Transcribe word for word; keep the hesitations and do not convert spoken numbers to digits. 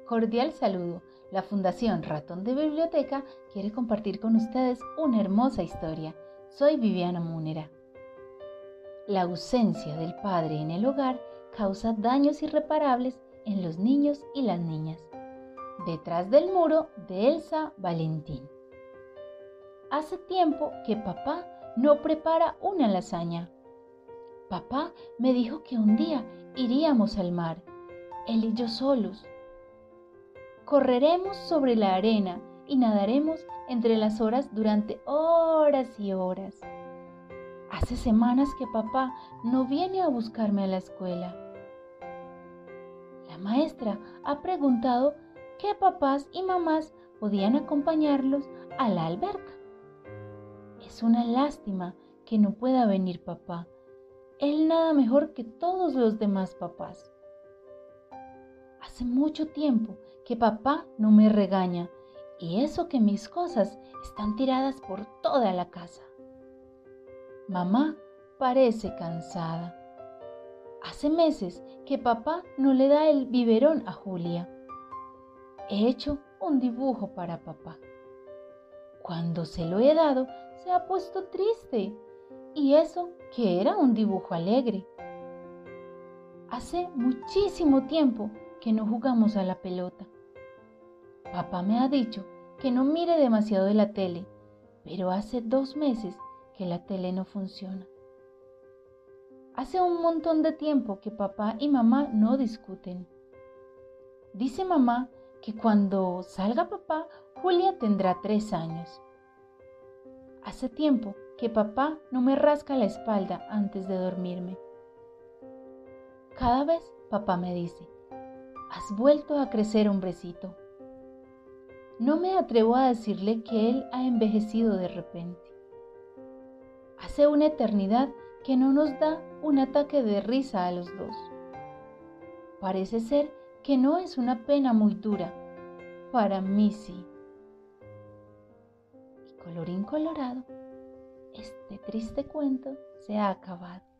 Cordial saludo. La Fundación Ratón de Biblioteca quiere compartir con ustedes una hermosa historia. Soy Viviana Múnera. La ausencia del padre en el hogar causa daños irreparables en los niños y las niñas. Detrás del muro de Elsa Valentín. Hace tiempo que papá no prepara una lasaña. Papá me dijo que un día iríamos al mar, él y yo solos. Correremos sobre la arena y nadaremos entre las olas durante horas y horas. Hace semanas que papá no viene a buscarme a la escuela. La maestra ha preguntado qué papás y mamás podían acompañarlos a la alberca. Es una lástima que no pueda venir papá. Él nada mejor que todos los demás papás. Hace mucho tiempo que papá no me regaña y eso que mis cosas están tiradas por toda la casa. Mamá parece cansada. Hace meses que papá no le da el biberón a Julia. He hecho un dibujo para papá. Cuando se lo he dado, se ha puesto triste. Y eso que era un dibujo alegre. Hace muchísimo tiempo que no jugamos a la pelota. Papá me ha dicho que no mire demasiado de la tele, pero hace dos meses que la tele no funciona. Hace un montón de tiempo que papá y mamá no discuten. Dice mamá que cuando salga papá, Julia tendrá tres años. Hace tiempo que papá no me rasca la espalda antes de dormirme. Cada vez papá me dice, has vuelto a crecer, hombrecito. No me atrevo a decirle que él ha envejecido de repente. Hace una eternidad que no nos da un ataque de risa a los dos. Parece ser que no es una pena muy dura. Para mí sí. Y colorín colorado, este triste cuento se ha acabado.